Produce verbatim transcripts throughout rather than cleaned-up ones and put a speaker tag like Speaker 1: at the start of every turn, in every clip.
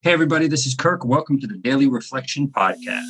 Speaker 1: Hey, everybody, this is Kirk. Welcome to the Daily Reflection Podcast.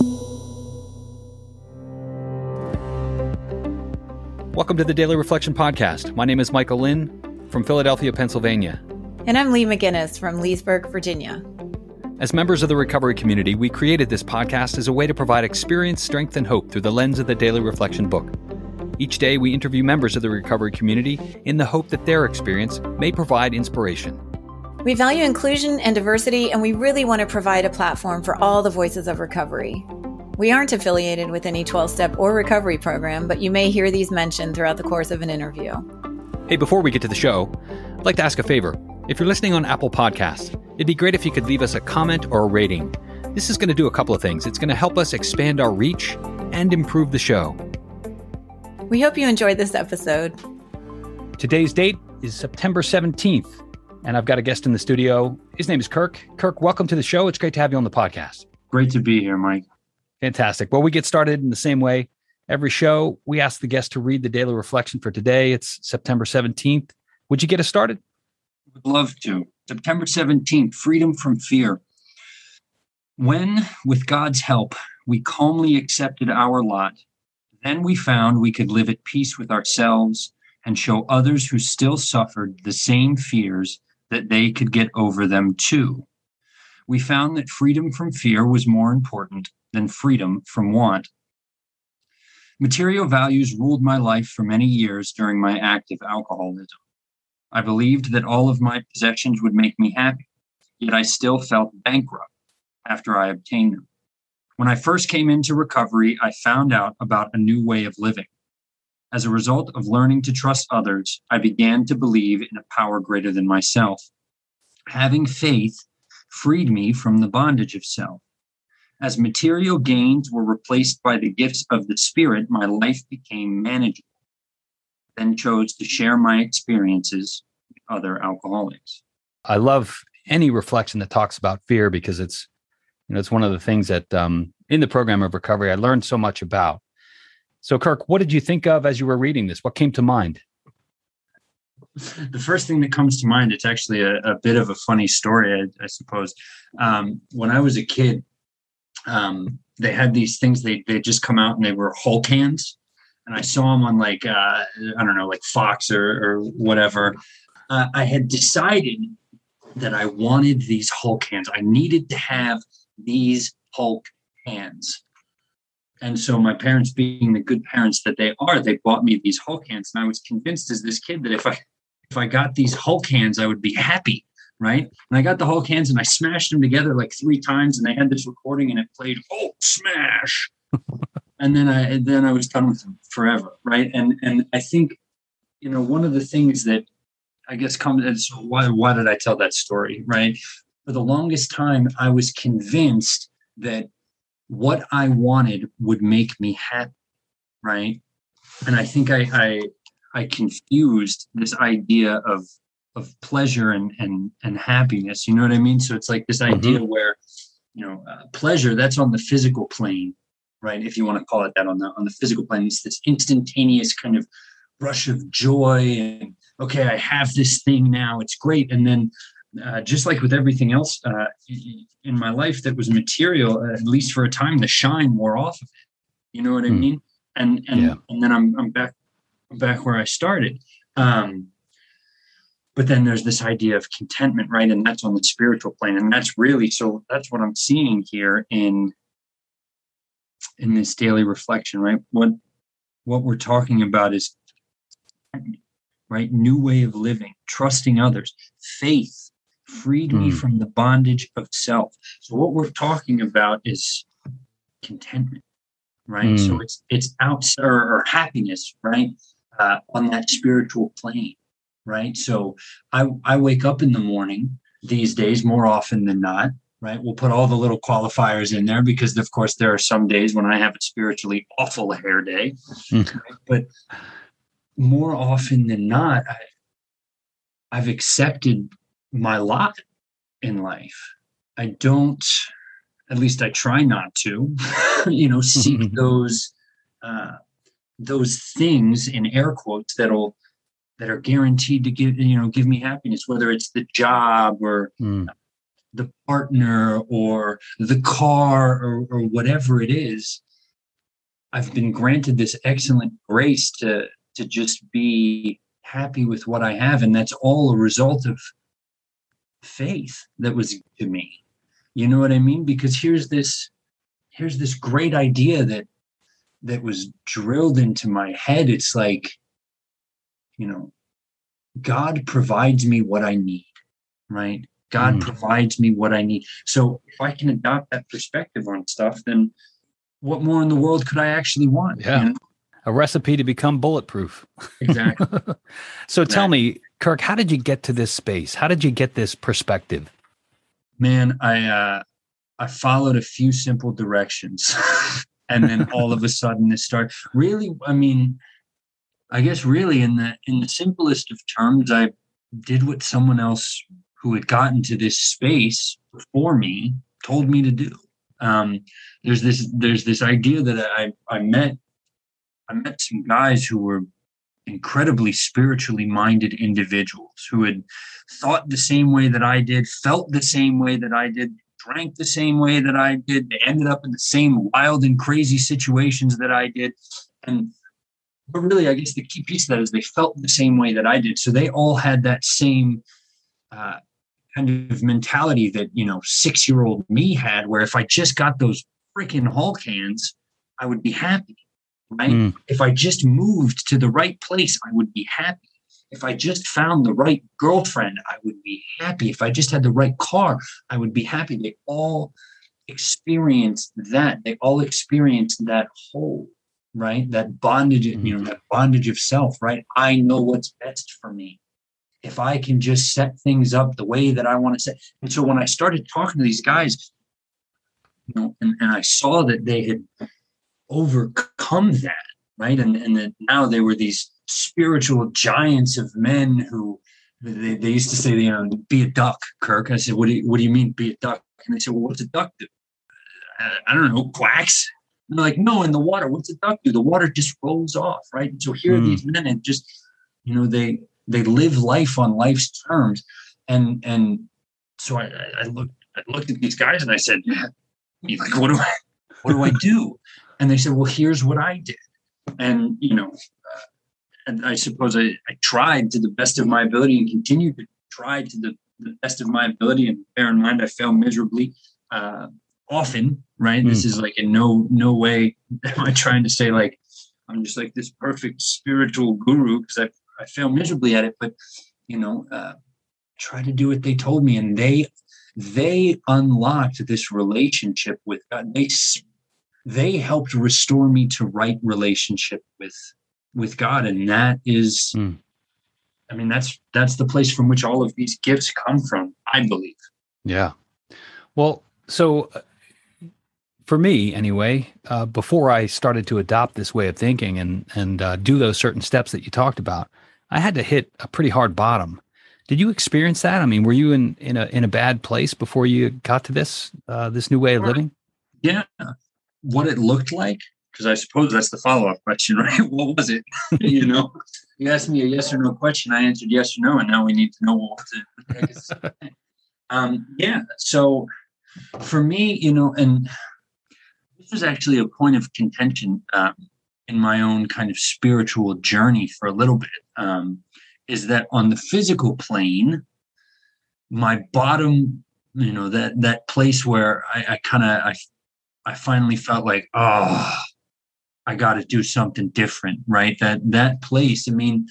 Speaker 2: Welcome to the Daily Reflection Podcast. My name is Michael Lynn from Philadelphia, Pennsylvania.
Speaker 3: And I'm Lee McGinnis from Leesburg, Virginia.
Speaker 2: As members of the recovery community, we created this podcast as a way to provide experience, strength, and hope through the lens of the Daily Reflection book. Each day, we interview members of the recovery community in the hope that their experience may provide inspiration.
Speaker 3: We value inclusion and diversity, and we really want to provide a platform for all the voices of recovery. We aren't affiliated with any twelve-step or recovery program, but you may hear these mentioned throughout the course of an interview.
Speaker 2: Hey, before we get to the show, I'd like to ask a favor. If you're listening on Apple Podcasts, it'd be great if you could leave us a comment or a rating. This is going to do a couple of things. It's going to help us expand our reach and improve the show.
Speaker 3: We hope you enjoyed this episode.
Speaker 2: Today's date is September seventeenth. And I've got a guest in the studio. His name is Kirk. Kirk, welcome to the show. It's great to have you on the podcast.
Speaker 1: Great to be here, Mike.
Speaker 2: Fantastic. Well, we get started in the same way. Every show, we ask the guest to read the daily reflection for today. It's September seventeenth. Would you get us started?
Speaker 1: Would love to. September seventeenth, freedom from fear. When, with God's help, we calmly accepted our lot, then we found we could live at peace with ourselves and show others who still suffered the same fears that they could get over them too. We found that freedom from fear was more important than freedom from want. Material values ruled my life for many years during my active alcoholism. I believed that all of my possessions would make me happy, yet I still felt bankrupt after I obtained them. When I first came into recovery, I found out about a new way of living. As a result of learning to trust others, I began to believe in a power greater than myself. Having faith freed me from the bondage of self. As material gains were replaced by the gifts of the Spirit, my life became manageable. I then chose to share my experiences with other alcoholics.
Speaker 2: I love any reflection that talks about fear because it's, you know, it's one of the things that um, in the program of recovery I learned so much about. So, Kirk, what did you think of as you were reading this? What came to mind?
Speaker 1: The first thing that comes to mind, it's actually a, a bit of a funny story, I, I suppose. Um, when I was a kid, um, they had these things, they they just come out and they were Hulk hands. And I saw them on like, uh, I don't know, like Fox or, or whatever. Uh, I had decided that I wanted these Hulk hands. I needed to have these Hulk hands. And so my parents, being the good parents that they are, they bought me these Hulk hands. And I was convinced as this kid that if I if I got these Hulk hands, I would be happy, right? And I got the Hulk hands and I smashed them together like three times. And I had this recording and it played Hulk smash. and then I and then I was done with them forever, right? And and I think, you know, one of the things that I guess comes is why why did I tell that story, right? For the longest time, I was convinced that what I wanted would make me happy, right? And I think I I, I confused this idea of of pleasure and and and happiness. You know what I mean? So it's like this idea mm-hmm. where, you know, uh, pleasure, that's on the physical plane, right? If you want to call it that, on the on the physical plane, it's this instantaneous kind of rush of joy and okay, I have this thing now, it's great, and then. Uh, just like with everything else uh, in my life that was material, uh, at least for a time, the shine wore off of it. You know what I mean? And and yeah. and then I'm I'm back back where I started. Um, but then there's this idea of contentment, right? And that's on the spiritual plane, and that's really so. That's what I'm seeing here in in this daily reflection, right? What what we're talking about is right, new way of living, trusting others, faith. Freed me mm. from the bondage of self. So what we're talking about is contentment, right? Mm. So it's it's outside or, or happiness, right? Uh, on that spiritual plane, right? So I I wake up in the morning these days more often than not, right? We'll put all the little qualifiers in there because of course there are some days when I have a spiritually awful hair day, mm. right? But more often than not, I, I've accepted my lot in life. I don't, at least I try not to, you know, seek those, uh, those things in air quotes that'll, that are guaranteed to give, you know, give me happiness, whether it's the job or, mm. the partner or the car or, or whatever it is. I've been granted this excellent grace to to just be happy with what I have. And that's all a result of faith that was to me. You know what I mean? Because here's this, here's this great idea that that was drilled into my head. It's like, you know, God provides me what I need, right? God mm. provides me what I need. So if I can adopt that perspective on stuff, then what more in the world could I actually want?
Speaker 2: Yeah.
Speaker 1: You know?
Speaker 2: A recipe to become bulletproof.
Speaker 1: Exactly.
Speaker 2: So
Speaker 1: exactly.
Speaker 2: Tell me, Kirk, how did you get to this space? How did you get this perspective?
Speaker 1: Man, I uh, I followed a few simple directions, and then all of a sudden this started. Really, I mean, I guess really in the in the simplest of terms, I did what someone else who had gotten to this space before me told me to do. Um, there's this there's this idea that I I met. I met some guys who were incredibly spiritually minded individuals who had thought the same way that I did, felt the same way that I did, drank the same way that I did. They ended up in the same wild and crazy situations that I did. And but really, I guess the key piece of that is they felt the same way that I did. So they all had that same uh, kind of mentality that, you know, six-year-old me had, where if I just got those freaking Hulk hands, I would be happy. Right? Mm. If I just moved to the right place, I would be happy. If I just found the right girlfriend, I would be happy. If I just had the right car, I would be happy. They all experienced that. They all experienced that whole, right? That bondage, mm. you know, that bondage of self, right? I know what's best for me. If I can just set things up the way that I want to set. And so when I started talking to these guys, you know, and, and I saw that they had overcome that, right? And and that now they were these spiritual giants of men who they, they used to say, you know, be a duck, Kirk. I said, what do you, what do you mean be a duck? And they said, well, what's a duck do? I, I don't know, quacks. And they're like, no, in the water, what's a duck do? The water just rolls off, right? And so here mm. are these men, and just, you know, they they live life on life's terms. And and so I, I looked I looked at these guys and I said, yeah, like, what do I what do I do? And they said, well, here's what I did. And, you know, uh, and I suppose I, I tried to the best of my ability and continue to try to the, the best of my ability. And bear in mind, I fail miserably uh, often, right? Mm. This is like in no no way am I trying to say like, I'm just like this perfect spiritual guru, because I, I fail miserably at it. But, you know, uh, try to do what they told me. And they, they unlocked this relationship with God. They They helped restore me to right relationship with with God, and that is, mm. I mean, that's that's the place from which all of these gifts come from, I believe.
Speaker 2: Yeah. Well, so uh, for me, anyway, uh, before I started to adopt this way of thinking and and uh, do those certain steps that you talked about, I had to hit a pretty hard bottom. Did you experience that? I mean, were you in in a in a bad place before you got to this uh, this new way of living?
Speaker 1: Yeah. What it looked like, because I suppose that's the follow-up question, right? What was it? You know, you asked me a yes or no question, I answered yes or no, and now we need to know what it is. um, yeah. So for me, you know, and this was actually a point of contention um, in my own kind of spiritual journey for a little bit, um, is that on the physical plane, my bottom, you know, that that place where I, I kind of I. I finally felt like, oh, I got to do something different, right? That that place, I mean,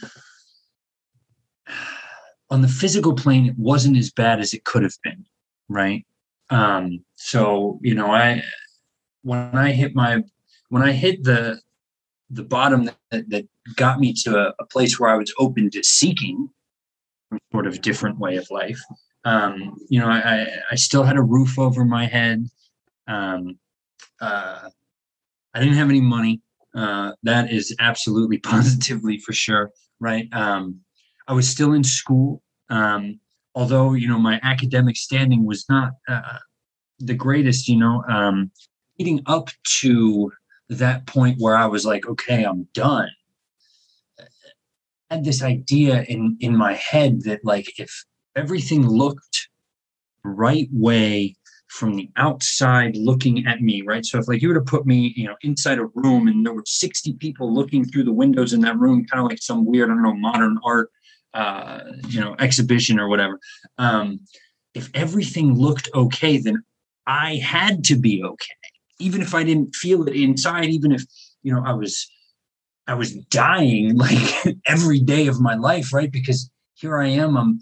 Speaker 1: on the physical plane, it wasn't as bad as it could have been, right? Um, so, you know, I when I hit my when I hit the the bottom that, that got me to a, a place where I was open to seeking some sort of different way of life. Um, you know, I, I still had a roof over my head. Um, Uh, I didn't have any money. Uh, that is absolutely positively for sure. Right. Um, I was still in school. Um, although, you know, my academic standing was not uh, the greatest, you know, um, leading up to that point where I was like, okay, I'm done. I had this idea in, in my head that like, if everything looked right way from the outside looking at me, right? So if like you were to put me, you know, inside a room and there were sixty people looking through the windows in that room, kind of like some weird, I don't know, modern art, uh, you know, exhibition or whatever. Um, if everything looked okay, then I had to be okay. Even if I didn't feel it inside, even if, you know, I was, I was dying like every day of my life, right? Because here I am, I'm,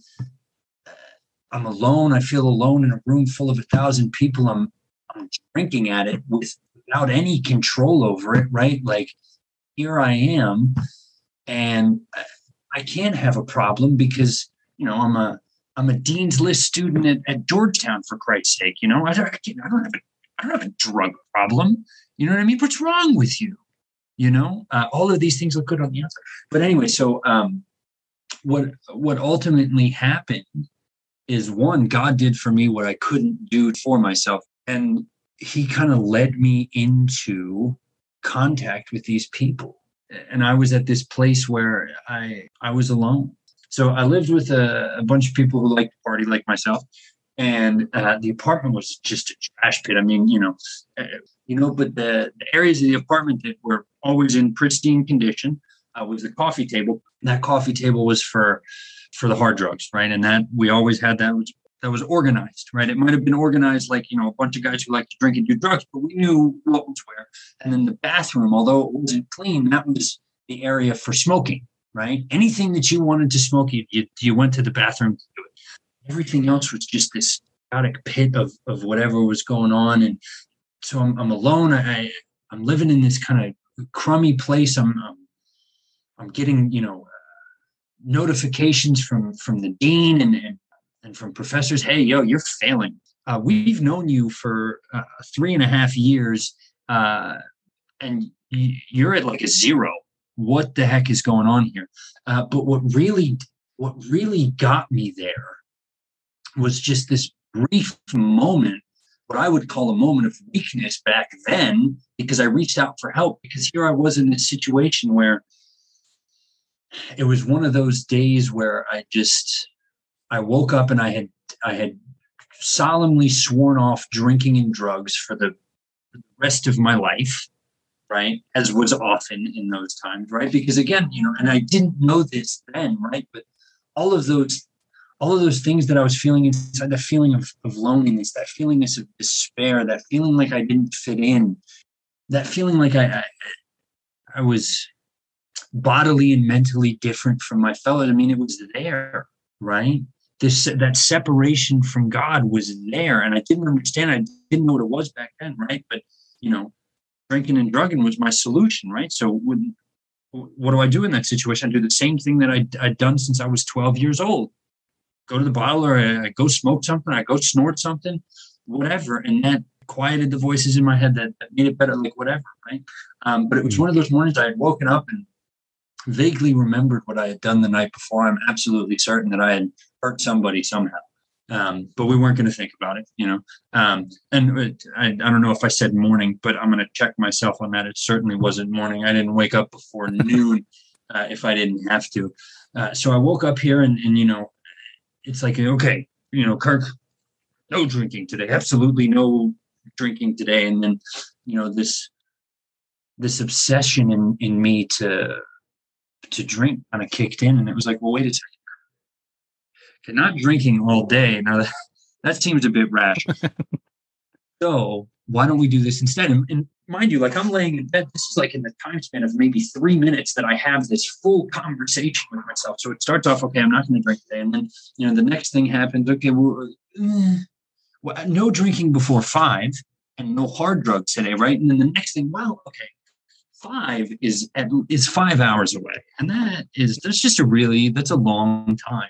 Speaker 1: I'm alone. I feel alone in a room full of a thousand people. I'm, I'm drinking at it with, without any control over it, right? Like here I am, and I can't have a problem because, you know, I'm a, I'm a Dean's List student at, at Georgetown, for Christ's sake. You know, I don't, I don't have a, I don't have a drug problem. You know what I mean? What's wrong with you? You know, uh, all of these things look good on the outside. But anyway, so um, what, what ultimately happened is, one, God did for me what I couldn't do for myself. And he kind of led me into contact with these people. And I was at this place where I I was alone. So I lived with a, a bunch of people who liked to party like myself. And uh, the apartment was just a trash pit. I mean, you know, uh, you know, but the, the areas of the apartment that were always in pristine condition uh, was the coffee table. And that coffee table was for for the hard drugs, right? And that we always had that was that was organized, right? It might have been organized like, you know, a bunch of guys who like to drink and do drugs, but we knew what was where. And then the bathroom, although it wasn't clean, that was the area for smoking, right? Anything that you wanted to smoke, you you, you went to the bathroom to do it. Everything else was just this chaotic pit of of whatever was going on. And so I'm I'm alone. I I'm living in this kind of crummy place. I'm I'm, I'm getting, you know, notifications from from the dean and, and and from professors. Hey, yo, you're failing. Uh, we've known you for uh, three and a half years, uh, and y- you're at like a zero. What the heck is going on here? Uh, but what really, what really got me there was just this brief moment, what I would call a moment of weakness back then, because I reached out for help. Because here I was in this situation where it was one of those days where I just, I woke up and I had, I had solemnly sworn off drinking and drugs for the rest of my life, right? As was often in those times, right? Because again, you know, and I didn't know this then, right? But all of those, all of those things that I was feeling inside, that feeling of, of loneliness, that feeling of despair, that feeling like I didn't fit in, that feeling like I, I, I was bodily and mentally different from my fellows. I mean, it was there, right? This, that separation from God was there. And I didn't understand. I didn't know what it was back then, right? But, you know, drinking and drugging was my solution, right? So when, what do I do in that situation? I do the same thing that I, I'd done since I was twelve years old. Go to the bottle, or I, I go smoke something, I go snort something, whatever. And that quieted the voices in my head that, that made it better, like whatever, right? Um, but it was one of those mornings I had woken up and vaguely remembered what I had done the night before. I'm absolutely certain that I had hurt somebody somehow. Um, but we weren't going to think about it, you know. Um, and it, I, I don't know if I said morning, but I'm going to check myself on that. It certainly wasn't morning. I didn't wake up before noon uh, if I didn't have to. Uh, so I woke up here and, and, you know, it's like, okay, you know, Kirk, no drinking today. Absolutely no drinking today. And then, you know, this this obsession in, in me to to drink kind of kicked in. And it was like, well, wait a second. Okay, not drinking all day. Now that, that seems a bit rash. So why don't we do this instead? And, and mind you, like I'm laying in bed. This is like in the time span of maybe three minutes that I have this full conversation with myself. So it starts off, okay, I'm not going to drink today. And then, you know, the next thing happens. Okay, well, eh, well, no drinking before five and no hard drugs today, right? And then the next thing, well, okay, five is at, is five hours away. And that is, that's just a really, that's a long time.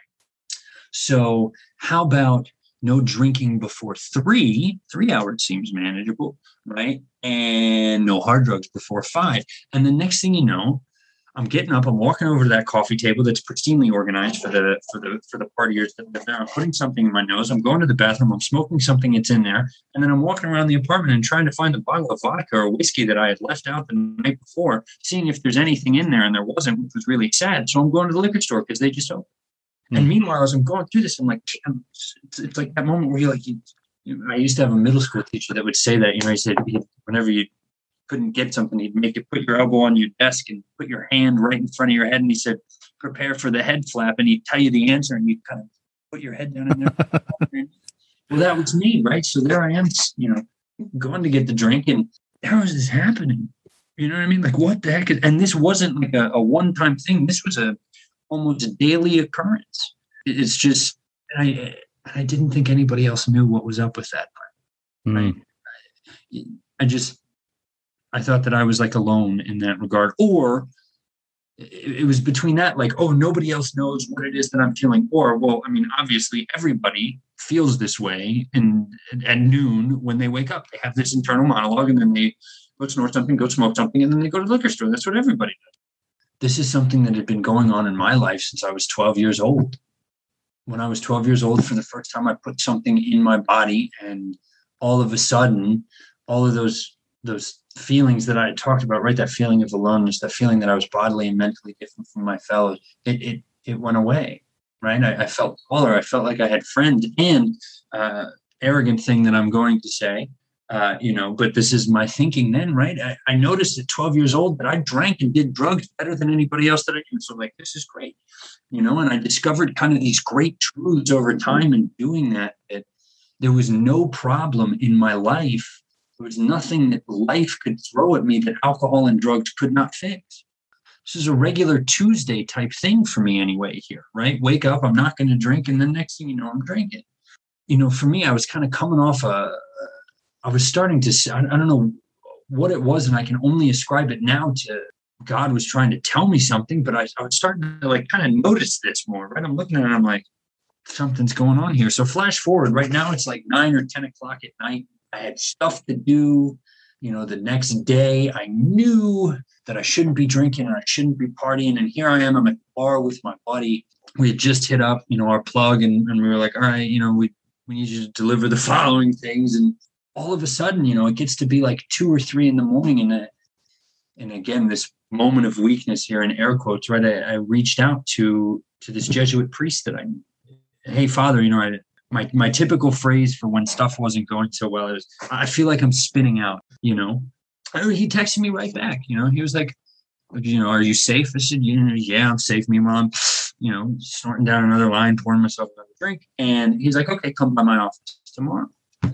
Speaker 1: So how about no drinking before three? Three hours seems manageable, right? And no hard drugs before five. And the next thing you know, I'm getting up, I'm walking over to that coffee table that's pristinely organized for the for the for the partiers that live there. I'm putting something in my nose. I'm going to the bathroom. I'm smoking something that's in there, and then I'm walking around the apartment and trying to find a bottle of vodka or whiskey that I had left out the night before, seeing if there's anything in there, and there wasn't, which was really sad. So I'm going to the liquor store because they just opened. And meanwhile, as I'm going through this, I'm like, I'm, it's, it's like that moment where you're like, you, you know, I used to have a middle school teacher that would say that, you know, he said, whenever you couldn't get something, he'd make you put your elbow on your desk and put your hand right in front of your head. And he said, prepare for the head flap. And he'd tell you the answer and you'd kind of put your head down in there. Well, that was me, right? So there I am, you know, going to get the drink, and how is this happening? You know what I mean? Like, what the heck? Is, and this wasn't like a, a one-time thing. This was a almost a daily occurrence. It's just, I I didn't think anybody else knew what was up with that part. Right? Mm. I just, I thought that I was like alone in that regard, or it, it was between that, like, oh, nobody else knows what it is that I'm feeling, or, well, I mean, obviously everybody feels this way in, at noon when they wake up. They have this internal monologue, and then they go snort something, go smoke something, and then they go to the liquor store. That's what everybody does. This is something that had been going on in my life since I was twelve years old. When I was twelve years old, for the first time, I put something in my body, and all of a sudden, all of those those feelings that I had talked about, right? That feeling of aloneness, that feeling that I was bodily and mentally different from my fellows, it it it went away, right? I, I felt taller. I felt like I had friends. And uh, arrogant thing that I'm going to say, Uh, you know, but this is my thinking then, right? I, I noticed at twelve years old that I drank and did drugs better than anybody else that I knew. So like, this is great, you know, and I discovered kind of these great truths over time in doing that, that there was no problem in my life. There was nothing that life could throw at me that alcohol and drugs could not fix. This is a regular Tuesday type thing for me anyway here, right? Wake up, I'm not going to drink. And then next thing you know, I'm drinking. You know, for me, I was kind of coming off a, I was starting to, I don't know what it was, and I can only ascribe it now to God was trying to tell me something, but I, I was starting to like kind of notice this more, right? I'm looking at it and I'm like, something's going on here. So flash forward, right now it's like nine or ten o'clock at night. I had stuff to do, you know, the next day. I knew that I shouldn't be drinking and I shouldn't be partying. And here I am, I'm at the bar with my buddy. We had just hit up, you know, our plug, and, and we were like, all right, you know, we, we need you to deliver the following things. And all of a sudden, you know, it gets to be like two or three in the morning. And, uh, and again, this moment of weakness here in air quotes, right? I, I reached out to, to this Jesuit priest that I knew. Hey, Father, you know, I, my, my typical phrase for when stuff wasn't going so well is, I feel like I'm spinning out, you know. And he texted me right back, you know. He was like, you know, are you safe? I said, you know, yeah, I'm safe. Meanwhile, I'm, you know, snorting down another line, pouring myself another drink. And he's like, okay, come by my office tomorrow.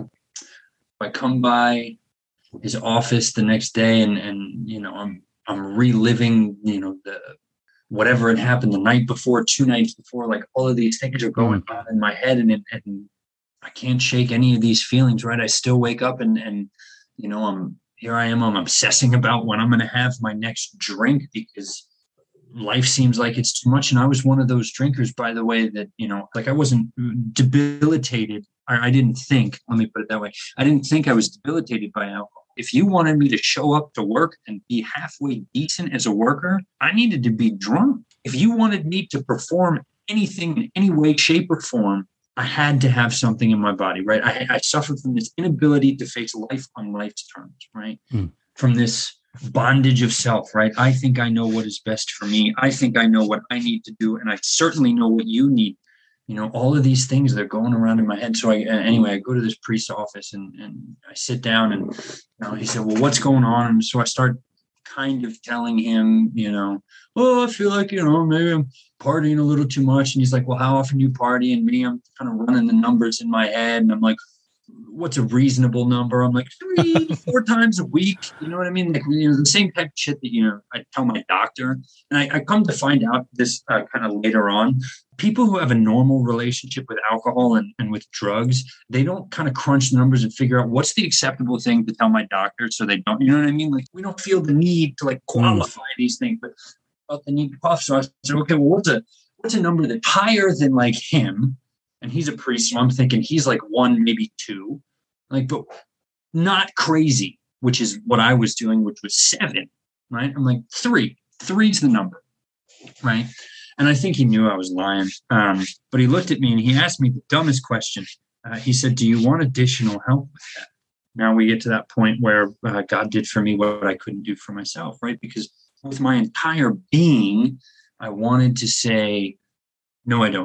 Speaker 1: I come by his office the next day, and, and, you know, I'm, I'm reliving, you know, the, whatever had happened the night before, two nights before, like all of these things are going on in my head, and, and I can't shake any of these feelings, right? I still wake up and, and, you know, I'm, here I am, I'm obsessing about when I'm going to have my next drink because life seems like it's too much. And I was one of those drinkers, by the way, that, you know, like I wasn't debilitated. I didn't think, let me put it that way. I didn't think I was debilitated by alcohol. If you wanted me to show up to work and be halfway decent as a worker, I needed to be drunk. If you wanted me to perform anything in any way, shape, or form, I had to have something in my body, right? I, I suffered from this inability to face life on life's terms, right? Mm. From this bondage of self, right? I think I know what is best for me. I think I know what I need to do. And I certainly know what you need. You know, all of these things, they're going around in my head. So I, anyway, I go to this priest's office and, and I sit down, and, you know, he said, well, what's going on? And so I start kind of telling him, you know, oh, I feel like, you know, maybe I'm partying a little too much. And he's like, well, how often do you party? And me, I'm kind of running the numbers in my head. And I'm like, what's a reasonable number? I'm like, three, four times a week. You know what I mean? Like, you know, the same type of shit that, you know, I tell my doctor. And I, I come to find out this uh, kind of later on. People who have a normal relationship with alcohol and, and with drugs, they don't kind of crunch numbers and figure out what's the acceptable thing to tell my doctor so they don't, you know what I mean? Like, we don't feel the need to like qualify mm. these things, but felt the need to qualify. So I said, okay, well, what's a, what's a number that's higher than like him? And he's a priest, so I'm thinking he's like one, maybe two, like, but not crazy, which is what I was doing, which was seven, right? I'm like, three, three's the number, right? And I think he knew I was lying. Um, but he looked at me and he asked me the dumbest question. Uh, he said, do you want additional help with that? Now we get to that point where uh, God did for me what I couldn't do for myself, right? Because with my entire being, I wanted to say, no, I don't.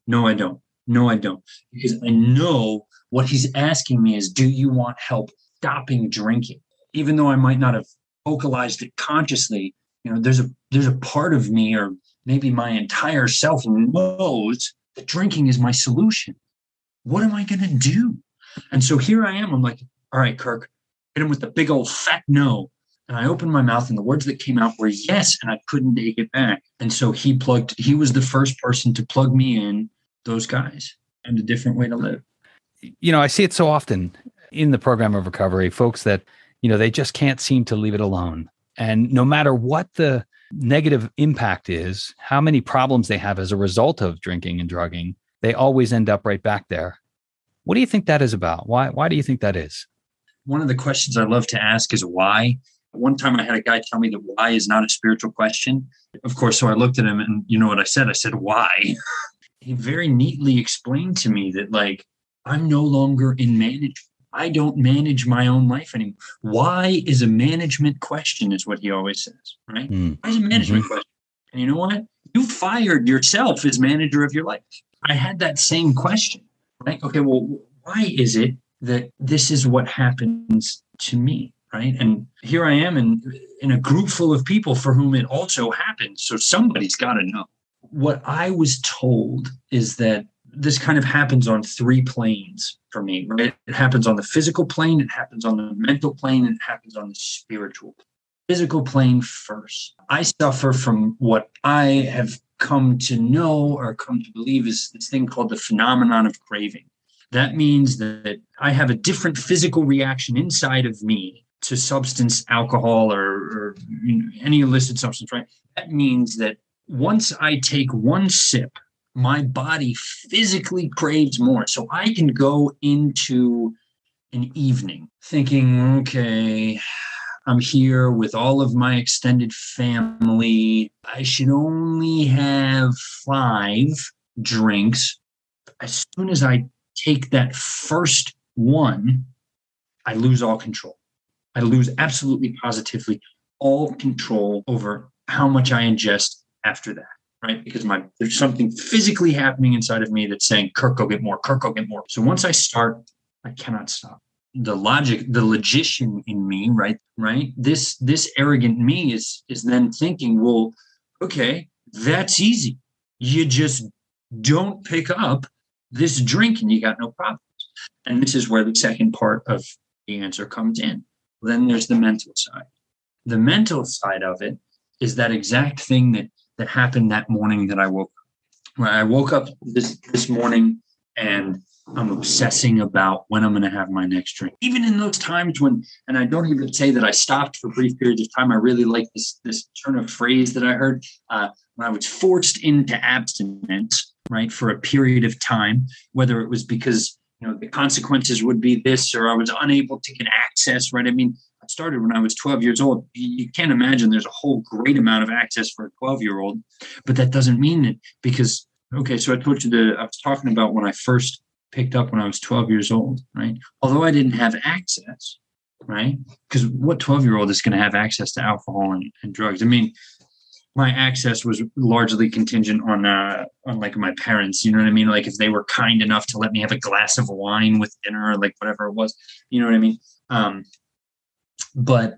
Speaker 1: No, I don't. No, I don't. Because I know what he's asking me is, do you want help stopping drinking? Even though I might not have vocalized it consciously, you know, there's a there's a part of me, or maybe my entire self, knows that drinking is my solution. What am I going to do? And so here I am. I'm like, all right, Kirk, hit him with the big old fat no. And I opened my mouth, and the words that came out were yes, and I couldn't take it back. And so he plugged, he was the first person to plug me in those guys and a different way to live.
Speaker 2: You know, I see it so often in the program of recovery, folks that, you know, they just can't seem to leave it alone. And no matter what the negative impact is, how many problems they have as a result of drinking and drugging, they always end up right back there. What do you think that is about? Why, why do you think that is?
Speaker 1: One of the questions I love to ask is why. One time I had a guy tell me that why is not a spiritual question. Of course, so I looked at him, and you know what I said? I said, why? He very neatly explained to me that, like, I'm no longer in management. I don't manage my own life anymore. Why is a management question, is what he always says, right? Mm. Why is a management mm-hmm. question? And you know what? You fired yourself as manager of your life. I had that same question, right? Okay, well, why is it that this is what happens to me? Right. And here I am in, in a group full of people for whom it also happens. So somebody's got to know. What I was told is that this kind of happens on three planes for me. Right? It happens on the physical plane, it happens on the mental plane, and it happens on the spiritual plane. Physical plane first. I suffer from what I have come to know or come to believe is this thing called the phenomenon of craving. That means that I have a different physical reaction inside of me to substance, alcohol, or, or you know, any illicit substance, right? That means that once I take one sip, my body physically craves more. So I can go into an evening thinking, okay, I'm here with all of my extended family. I should only have five drinks. As soon as I take that first one, I lose all control. I lose absolutely positively all control over how much I ingest after that, right? Because my there's something physically happening inside of me that's saying, Kirk, go get more, Kirk, go get more. So once I start, I cannot stop. The logic, the logician in me, right? Right. This this arrogant me is is then thinking, well, okay, that's easy. You just don't pick up this drink and you got no problems. And this is where the second part of the answer comes in. Then there's the mental side. The mental side of it is that exact thing that that happened that morning that I woke up. Where I woke up this, this morning and I'm obsessing about when I'm going to have my next drink. Even in those times when, and I don't even say that I stopped for brief periods of time. I really like this, this turn of phrase that I heard uh, when I was forced into abstinence, right, for a period of time, whether it was because you know, the consequences would be this, or I was unable to get access, right? I mean, I started when I was twelve years old. You can't imagine there's a whole great amount of access for a twelve-year-old, but that doesn't mean it because, okay, so I told you that I was talking about when I first picked up when I was twelve years old, right? Although I didn't have access, right? Because what twelve-year-old is going to have access to alcohol and, and drugs? I mean, my access was largely contingent on, uh, on like my parents, you know what I mean? Like if they were kind enough to let me have a glass of wine with dinner, or like whatever it was, you know what I mean? Um, but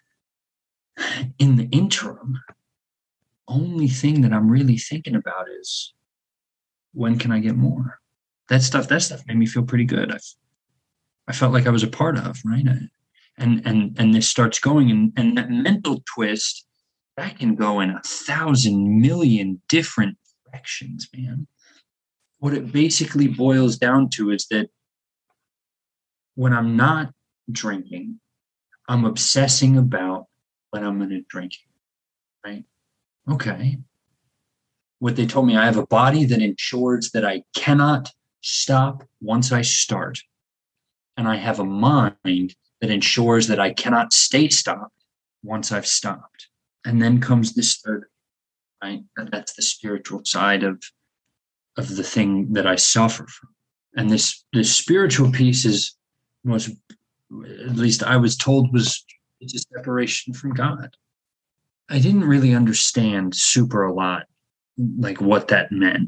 Speaker 1: in the interim, only thing that I'm really thinking about is when can I get more? That stuff, that stuff made me feel pretty good. I, I felt like I was a part of, right? And, and, and this starts going and, and that mental twist, that can go in a thousand million different directions, man. What it basically boils down to is that when I'm not drinking, I'm obsessing about when I'm going to drink, right? Okay. What they told me, I have a body that ensures that I cannot stop once I start. And I have a mind that ensures that I cannot stay stopped once I've stopped. And then comes this third, right? And that's the spiritual side of, of the thing that I suffer from. And this, this spiritual piece is, was, at least I was told, was it's a separation from God. I didn't really understand super a lot, like what that meant.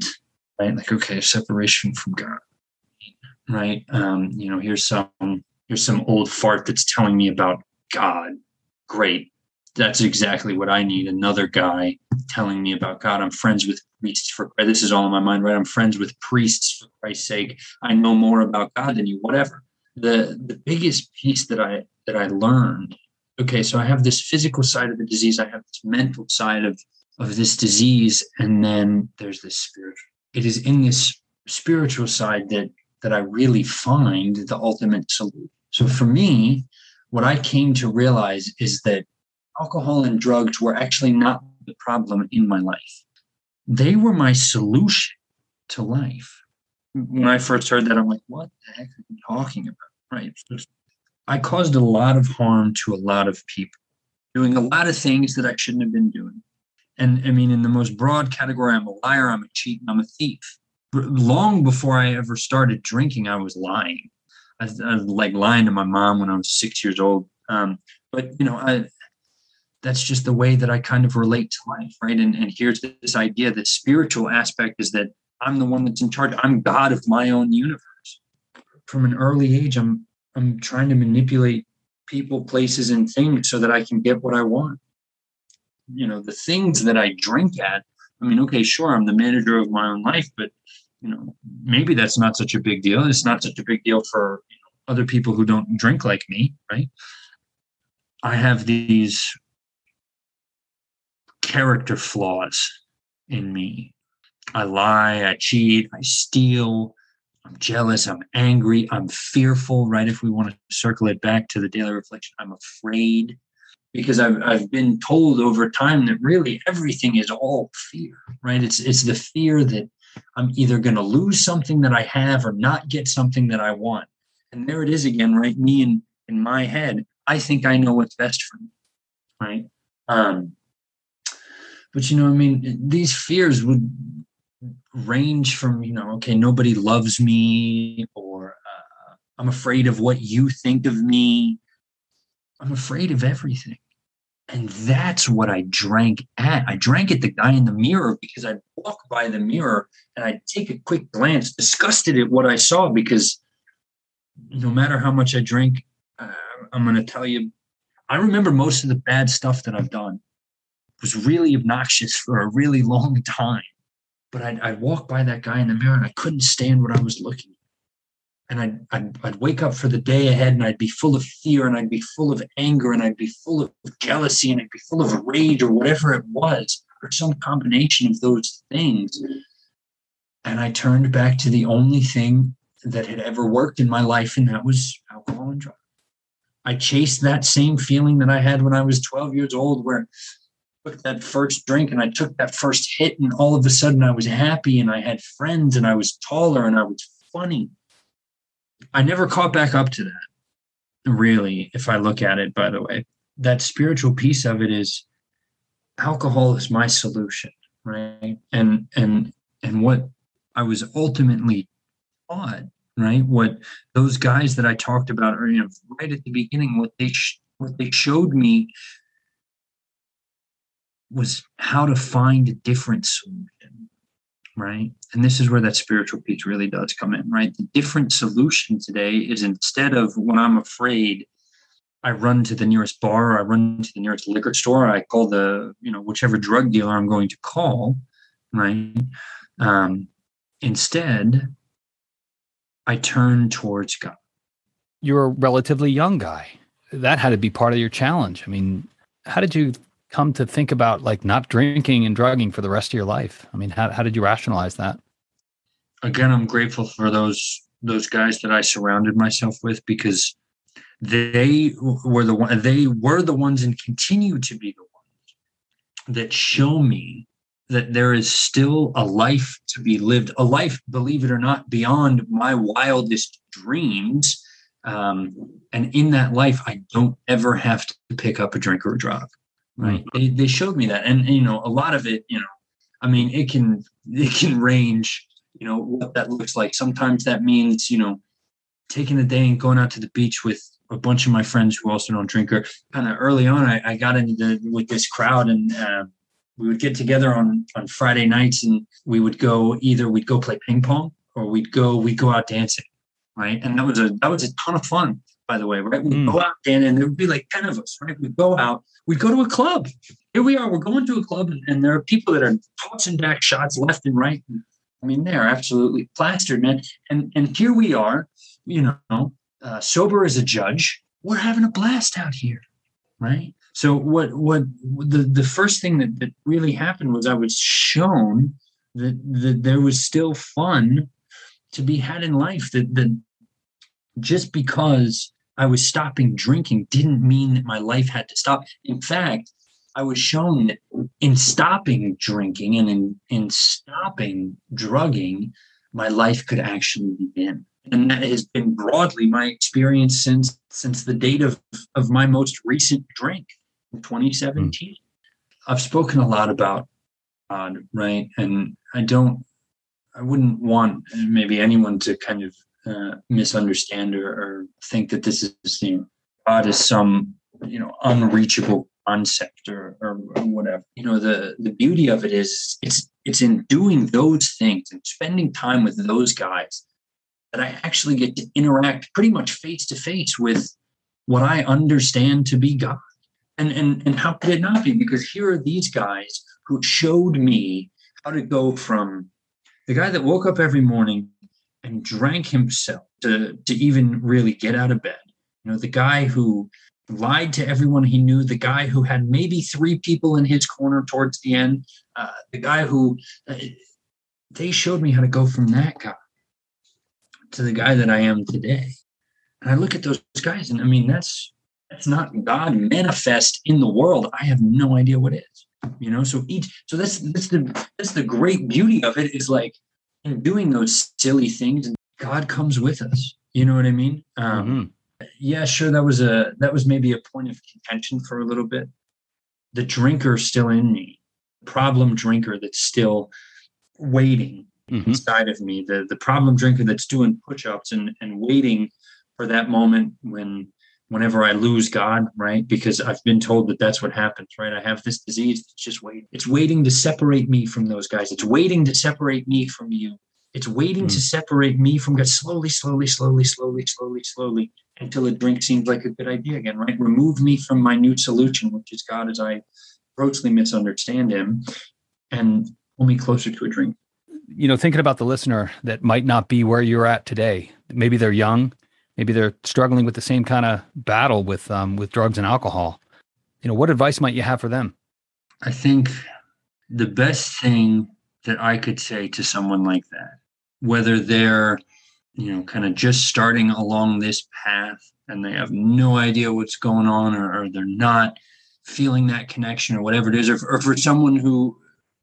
Speaker 1: right? Like, okay, separation from God, right? Um, you know, here's some, here's some old fart that's telling me about God. Great. That's exactly what I need. Another guy telling me about God. I'm friends with priests for, this is all in my mind, right? I'm friends with priests for Christ's sake. I know more about God than you, whatever. The, the biggest piece that I, that I learned, okay, so I have this physical side of the disease. I have this mental side of, of this disease. And then there's this spiritual. It is in this spiritual side that, that I really find the ultimate solution. So for me, what I came to realize is that alcohol and drugs were actually not the problem in my life. They were my solution to life. When I first heard that, I'm like, what the heck are you talking about? Right? I caused a lot of harm to a lot of people, doing a lot of things that I shouldn't have been doing. And I mean, in the most broad category, I'm a liar, I'm a cheat, and I'm a thief. Long before I ever started drinking, I was lying. I was, I was like lying to my mom when I was six years old. Um, but, you know, I, that's just the way that I kind of relate to life, right? And, and here's this idea that spiritual aspect is that I'm the one that's in charge. I'm God of my own universe. From an early age, I'm I'm trying to manipulate people, places, and things so that I can get what I want. You know, the things that I drink at, I mean, okay, sure, I'm the manager of my own life, but, you know, maybe that's not such a big deal. It's not such a big deal for, you know, other people who don't drink like me, right? I have these character flaws in me. I lie, I cheat, I steal, I'm jealous, I'm angry, I'm fearful, right? If we want to circle it back to the daily reflection, I'm afraid, because I've I've been told over time that really everything is all fear, right? It's it's the fear that I'm either going to lose something that I have or not get something that I want. And there it is again, right? Me in, in my head, I think I know what's best for me, right? Um, but, you know, I mean, these fears would range from, you know, okay, nobody loves me, or uh, I'm afraid of what you think of me. I'm afraid of everything. And that's what I drank at. I drank at the guy in the mirror because I'd walk by the mirror and I'd take a quick glance, disgusted at what I saw, because no matter how much I drink, uh, I'm going to tell you, I remember most of the bad stuff that I've done was really obnoxious for a really long time. But I'd, I'd walk by that guy in the mirror and I couldn't stand what I was looking at. And I'd, I'd, I'd wake up for the day ahead and I'd be full of fear and I'd be full of anger and I'd be full of jealousy and I'd be full of rage or whatever it was, or some combination of those things. And I turned back to the only thing that had ever worked in my life, and that was alcohol and drugs. I chased that same feeling that I had when I was twelve years old, where I took that first drink and I took that first hit, and all of a sudden I was happy and I had friends and I was taller and I was funny. I never caught back up to that, really, if I look at it, by the way. That spiritual piece of it is alcohol is my solution, right? And and and what I was ultimately taught, right? What those guys that I talked about, or, you know, right at the beginning, what they sh- what they showed me was how to find a different solution, right? And this is where that spiritual piece really does come in, right? The different solution today is, instead of when I'm afraid, I run to the nearest bar, or I run to the nearest liquor store, I call the, you know, whichever drug dealer I'm going to call, right? Um, instead, I turn towards God.
Speaker 2: You're a relatively young guy. That had to be part of your challenge. I mean, how did you come to think about like not drinking and drugging for the rest of your life? I mean, how how did you rationalize that?
Speaker 1: Again, I'm grateful for those those guys that I surrounded myself with, because they were the one, they were the ones and continue to be the ones that show me that there is still a life to be lived, a life, believe it or not, beyond my wildest dreams. Um, and in that life, I don't ever have to pick up a drink or a drug. Right. They, they showed me that. And, you know, a lot of it, you know, I mean, it can, it can range, you know, what that looks like. Sometimes that means, you know, taking a day and going out to the beach with a bunch of my friends who also don't drink. Or kind of early on, I, I got into the, with this crowd, and uh, we would get together on, on Friday nights, and we would go either we'd go play ping pong or we'd go we'd go out dancing, right? And that was a that was a ton of fun, by the way, right? We'd mm. go out and, and there would be like ten of us, right? We'd go out, we'd go to a club. Here we are, we're going to a club, and, and there are people that are tossing back shots left and right. I mean, they're absolutely plastered, man. And and here we are, you know, uh, sober as a judge. We're having a blast out here, right? So what what the, the first thing that, that really happened was I was shown that, that there was still fun to be had in life, that, that just because I was stopping drinking didn't mean that my life had to stop. In fact, I was shown that in stopping drinking and in, in stopping drugging, my life could actually begin. And that has been broadly my experience since since the date of, of my most recent drink in twenty seventeen. Mm. I've spoken a lot about God, right? And I don't, I wouldn't want maybe anyone to kind of uh, misunderstand or, or think that this is, you know, God is some, you know, unreachable concept or, or, or whatever. You know, the, the beauty of it is it's it's in doing those things and spending time with those guys that I actually get to interact pretty much face to face with what I understand to be God. And, and, and how could it not be? Because here are these guys who showed me how to go from the guy that woke up every morning and drank himself to, to even really get out of bed. You know, the guy who lied to everyone he knew, the guy who had maybe three people in his corner towards the end, uh, the guy who, uh, they showed me how to go from that guy to the guy that I am today. And I look at those guys and I mean, that's, that's not God manifest in the world. I have no idea what is, you know? So each, so that's, that's the, that's the great beauty of it, is like in doing those silly things, God comes with us. You know what I mean? Um, mm-hmm. Yeah, sure. That was a, that was maybe a point of contention for a little bit. The drinker still in me, problem drinker that's still waiting mm-hmm. inside of me, the, the problem drinker that's doing push-ups and, and waiting for that moment when, whenever I lose God, right? Because I've been told that that's what happens, right? I have this disease. It's just waiting. It's waiting to separate me from those guys. It's waiting to separate me from you. It's waiting mm. to separate me from God slowly, slowly, slowly, slowly, slowly, slowly, until a drink seems like a good idea again, right? Remove me from my new solution, which is God as I grossly misunderstand him, and pull me closer to a drink.
Speaker 2: You know, thinking about the listener that might not be where you're at today, maybe they're young, maybe they're struggling with the same kind of battle with um, with drugs and alcohol. You know, what advice might you have for them?
Speaker 1: I think the best thing that I could say to someone like that, whether they're, you know, kind of just starting along this path and they have no idea what's going on, or, or they're not feeling that connection or whatever it is, or, or for someone who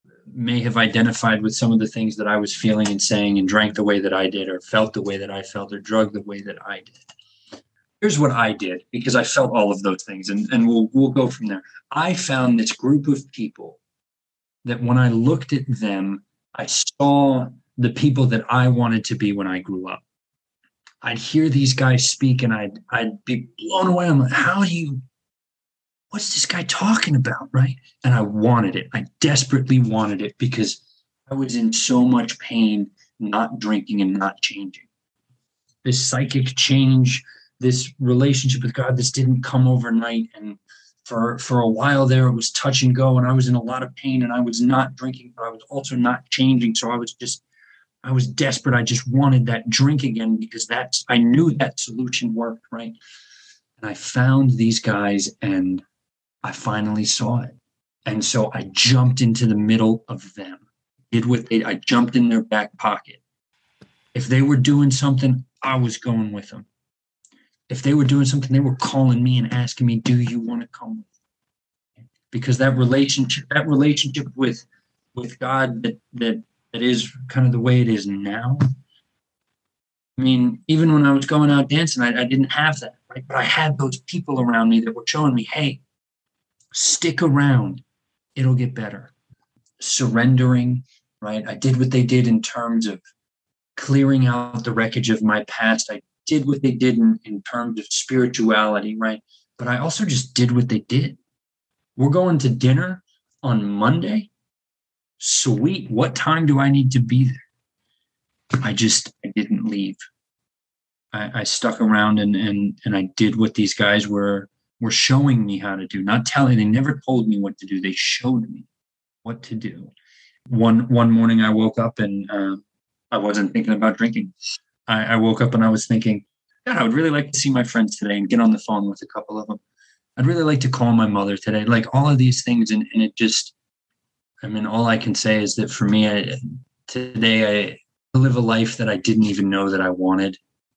Speaker 1: may have identified with some of the things that I was feeling and saying and drank the way that I did, or felt the way that I felt, or drugged the way that I did. Here's what I did, because I felt all of those things, and, and we'll we'll go from there. I found this group of people that when I looked at them, I saw the people that I wanted to be when I grew up. I'd hear these guys speak and I'd I'd be blown away. I'm like, how do you, what's this guy talking about, right? And I wanted it. I desperately wanted it, because I was in so much pain not drinking and not changing. This psychic change, this relationship with God, this didn't come overnight. And for, for a while there, it was touch and go, and I was in a lot of pain, and I was not drinking, but I was also not changing. So I was just, I was desperate. I just wanted that drink again, because that's, I knew that solution worked, right? And I found these guys and I finally saw it. And so I jumped into the middle of them, did what they, I jumped in their back pocket. If they were doing something, I was going with them. If they were doing something, they were calling me and asking me, do you want to come with me? Because that relationship, that relationship with, with God that, that, that is kind of the way it is now. I mean, even when I was going out dancing, I, I didn't have that, right? But I had those people around me that were showing me, hey, stick around, it'll get better. Surrendering, right? I did what they did in terms of clearing out the wreckage of my past. I did what they did in, in terms of spirituality, right? But I also just did what they did. We're going to dinner. on Monday, sweet. What time do I need to be there? I just I didn't leave. I, I stuck around and and and I did what these guys were were showing me how to do. Not telling. They never told me what to do. They showed me what to do. One one morning, I woke up and uh, I wasn't thinking about drinking. I, I woke up and I was thinking, God, I would really like to see my friends today and get on the phone with a couple of them. I'd really like to call my mother today. Like all of these things, and, and it just, I mean, all I can say is that for me, I, today I live a life that I didn't even know that I wanted.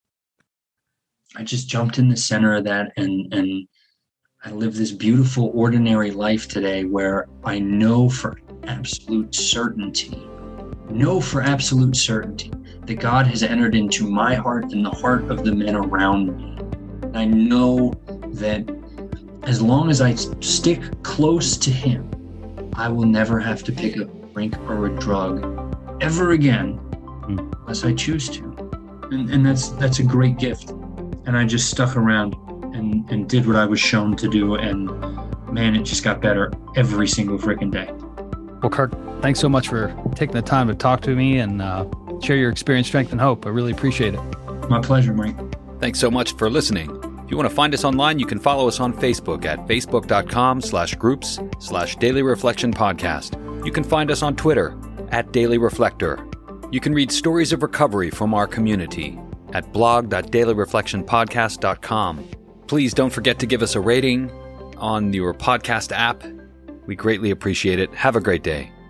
Speaker 1: I just jumped in the center of that, and and I live this beautiful, ordinary life today where I know for absolute certainty, know for absolute certainty that God has entered into my heart and the heart of the men around me. I know that as long as I stick close to Him, I will never have to pick up a drink or a drug ever again unless I choose to. And, and that's that's a great gift. And I just stuck around and, and did what I was shown to do. And man, it just got better every single freaking day.
Speaker 2: Well, Kirk, thanks so much for taking the time to talk to me and uh, share your experience, strength, and hope. I really appreciate it.
Speaker 1: My pleasure, Mike.
Speaker 2: Thanks so much for listening. If you want to find us online, you can follow us on Facebook at facebook.com slash groups slash Daily Reflection Podcast. You can find us on Twitter at Daily Reflector. You can read stories of recovery from our community at blog dot daily reflection podcast dot com. Please don't forget to give us a rating on your podcast app. We greatly appreciate it. Have a great day.